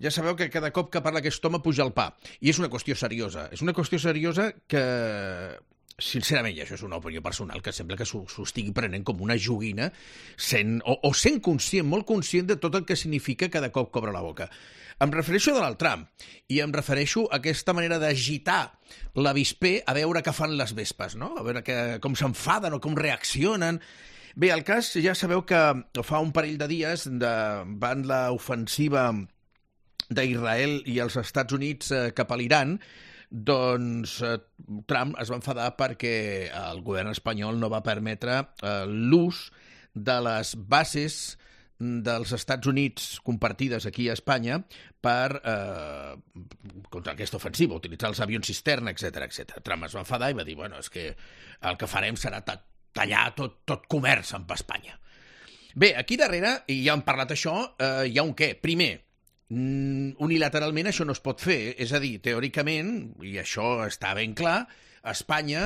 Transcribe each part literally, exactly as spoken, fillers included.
Ja sabeu que cada cop que parla aquest home puja el pa. I és una qüestió seriosa. És una qüestió seriosa que, sincerament, i això és una opinió personal, que sembla que s'ho estigui prenent com una joguina, sent, o, o sent conscient, molt conscient de tot el que significa cada cop que obre la boca. Em refereixo a Donald Trump i em refereixo a aquesta manera d'agitar l'avisper a veure què fan les vespes, no? A veure que, com s'enfaden o com reaccionen. Bé, el cas, ja sabeu que fa un parell de dies davant l'ofensiva d'Israel i els Estats Units eh, cap a l'Iran, doncs eh, Trump es va enfadar perquè el govern espanyol no va permetre eh, l'ús de les bases dels Estats Units compartides aquí a Espanya per eh, contra aquesta ofensiva, utilitzar els avions cisterna, etcètera, etcètera. Trump es va enfadar i va dir, bueno, és que el que farem serà tallar tot, tot comerç amb Espanya. Bé, aquí darrere, i ja hem parlat això, eh, hi ha un què. Primer, unilateralment això no es pot fer, és a dir, teòricament, i això està ben clar, Espanya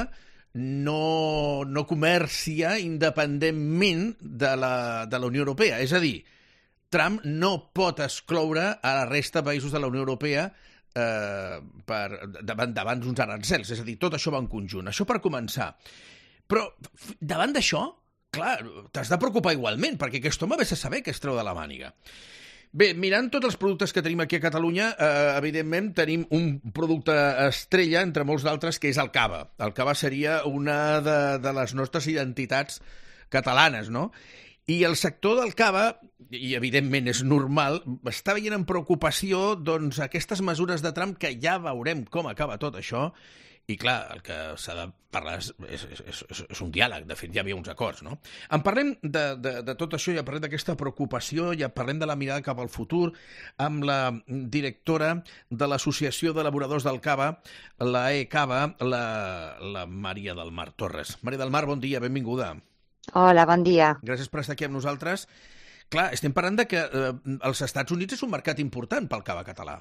no, no comercia independentment de la, de la Unió Europea, és a dir, Trump no pot excloure a la resta de països de la Unió Europea eh, per, davant, davant d'uns arancels, és a dir, tot això va en conjunt, això per començar. Però davant d'això, clar, t'has de preocupar igualment, perquè aquest home vés a saber què es treu de la màniga. Bé, mirant tots els productes que tenim aquí a Catalunya, eh, evidentment tenim un producte estrella, entre molts d'altres, que és el cava. El cava seria una de, de les nostres identitats catalanes, no? I el sector del cava, i evidentment és normal, està veient amb preocupació doncs, aquestes mesures de Trump, que ja veurem com acaba tot això. I clar, el que s'ha de parlar és, és, és, és un diàleg, de fet ja hi havia uns acords, no? En parlem de, de, de tot això, ja parlem d'aquesta preocupació, ja parlem de la mirada cap al futur, amb la directora de l'Associació d'Elaboradors del Cava, la E-Cava, la, la Maria del Mar Torres. Maria del Mar, bon dia, benvinguda. Hola, bon dia. Gràcies per estar aquí amb nosaltres. Clar, estem parlant de que eh, els Estats Units és un mercat important pel cava català.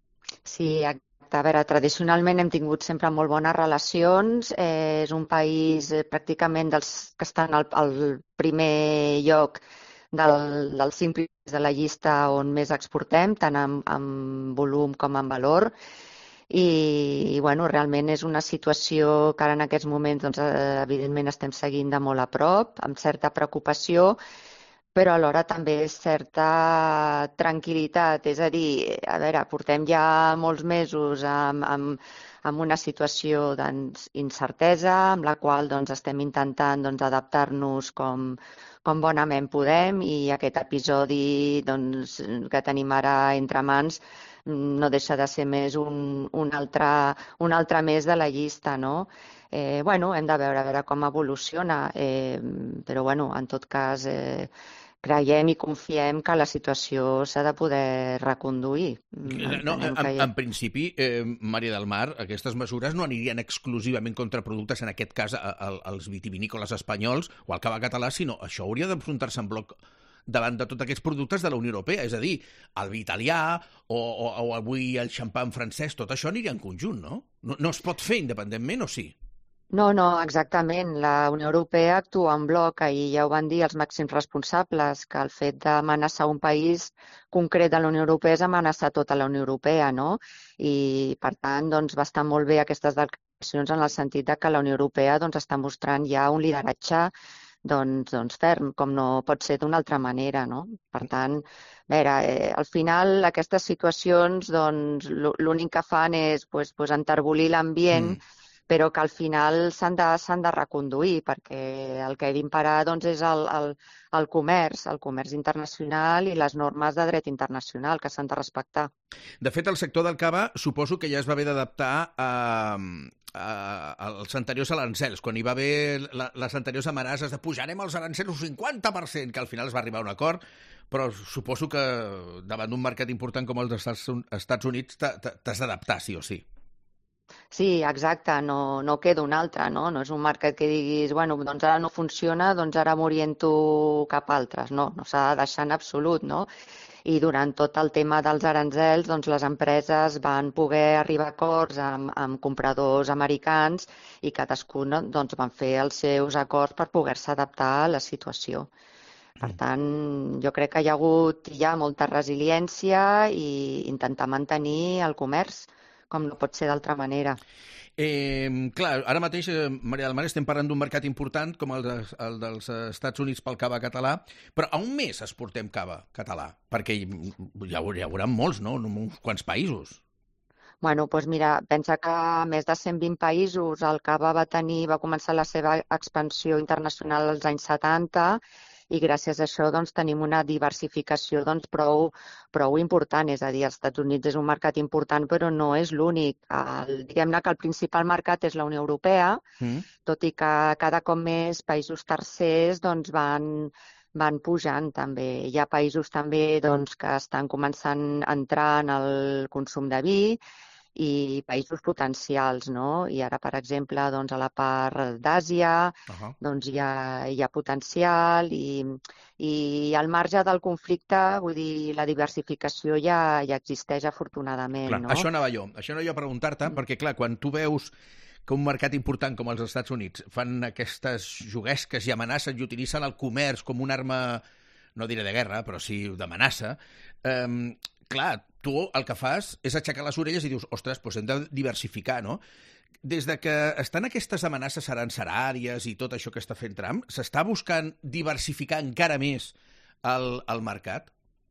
Sí, a veure, tradicionalment hem tingut sempre molt bones relacions, eh, és un país eh, pràcticament dels que estan al, al primer lloc del, dels cinc primers de la llista on més exportem, tant en, en volum com en valor, i, i bueno, realment és una situació que ara en aquests moments doncs, eh, evidentment estem seguint de molt a prop, amb certa preocupació, però alhora també certa tranquil·litat, és a dir, a veure, portem ja molts mesos amb, amb, amb una situació d'incertesa, amb la qual doncs, estem intentant doncs, adaptar-nos com, com bonament podem, i aquest episodi doncs, que tenim ara entre mans no deixa de ser més un, un, altre, un altre més de la llista, no? Eh, bueno, hem de veure, a veure com evoluciona, eh, però bueno, en tot cas eh, creiem i confiem que la situació s'ha de poder reconduir. No, en, en principi, eh, Maria del Mar, aquestes mesures no anirien exclusivament contra productes, en aquest cas a, a, als vitivinícoles espanyols o al cava català, sinó això hauria d'enfrontar-se en bloc davant de tots aquests productes de la Unió Europea, és a dir, el vi italià o, o, o avui el xampan francès, tot això aniria en conjunt, no? No, no es pot fer independentment o sí? No, no, exactament. La Unió Europea actua en bloc, i ja ho van dir els màxims responsables, que el fet d'amenaçar un país concret de la Unió Europea és amenaçar tota la Unió Europea, no? I, per tant, doncs, va estar molt bé aquestes declaracions en el sentit de que la Unió Europea doncs, està mostrant ja un lideratge doncs, doncs ferm, com no pot ser d'una altra manera, no? Per tant, a veure, eh, al final aquestes situacions doncs, l'únic que fan és pues, pues, enterbolir l'ambient, mm. però que al final s'han de, s'han de reconduir, perquè el que ha d'imperar doncs, és el, el, el comerç, el comerç internacional i les normes de dret internacional que s'han de respectar. De fet, el sector del cava suposo que ja es va haver d'adaptar a, a, als anteriors arancels, quan hi va haver la, les anteriors amenaces de pujarem els arancels un cinquanta per cent, que al final es va arribar a un acord, però suposo que davant d'un mercat important com el dels Estats Units t'has d'adaptar, sí o sí. Sí, exacte, no, no queda un altre, no? No és un mercat que diguis, bueno, doncs ara no funciona, doncs ara m'oriento cap a altres. No, no s'ha de deixar en absolut, no? I durant tot el tema dels arancels, doncs les empreses van poder arribar a acords amb, amb compradors americans i cadascun doncs, van fer els seus acords per poder-se adaptar a la situació. Per tant, jo crec que hi ha hagut ja molta resiliència i intentar mantenir el comerç, com no pot ser d'altra manera. Eh, clar, ara mateix, eh, Maria del Mar, estem parlant d'un mercat important com el, de, el dels Estats Units pel cava català, però a un mes exportem cava català, perquè hi, hi, haurà, hi haurà molts, no?, en uns quants països. Bueno, doncs mira, pensa que a més de cent vint països el cava va tenir, va començar la seva expansió internacional als anys setanta, i gràcies a això doncs, tenim una diversificació doncs, prou, prou important. És a dir, els Estats Units és un mercat important, però no és l'únic. Diguem-ne que el principal mercat és la Unió Europea, mm. tot i que cada cop més països tercers doncs, van, van pujant també. Hi ha països també doncs, que estan començant a entrar en el consum de vi, i països potencials, no? I ara, per exemple, doncs, a la part d'Àsia uh-huh. doncs, hi, ha, hi ha potencial i, i al marge del conflicte, vull dir, la diversificació ja, ja existeix afortunadament. Clar, no? Això anava jo, això anava jo a preguntar-te, mm. perquè clar, quan tu veus que un mercat important com els Estats Units fan aquestes juguesques i amenacen i utilitzen el comerç com una arma, no diré de guerra, però sí d'amenaça, eh, clar, tu el que fas és aixecar les orelles i dius, ostres, doncs hem de diversificar, no? Des de que estan aquestes amenaces arancelàries i tot això que està fent Trump, s'està buscant diversificar encara més el, el mercat?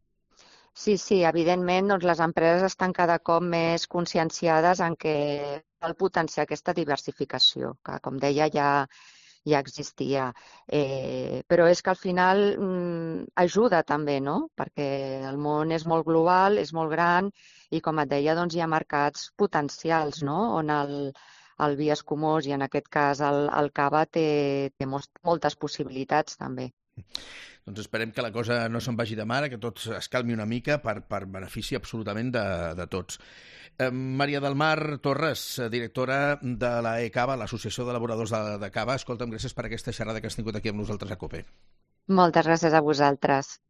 Sí, sí, evidentment doncs, les empreses estan cada cop més conscienciades en què cal potenciar aquesta diversificació, que com deia ja ja existia. Eh, però és que al final mm, ajuda també, no? Perquè el món és molt global, és molt gran i, com et deia, doncs hi ha mercats potencials, no? On el, el vi escumós i en aquest cas el, el cava té, té moltes possibilitats també. Doncs esperem que la cosa no se'n vagi de mare, que tot es calmi una mica per, per benefici absolutament de, de tots. Eh, Maria del Mar Torres, directora de la E-Cava, l'Associació d'Elaboradors de, de Cava. Escolta'm, gràcies per aquesta xerrada que has tingut aquí amb nosaltres a COPE. Moltes gràcies a vosaltres.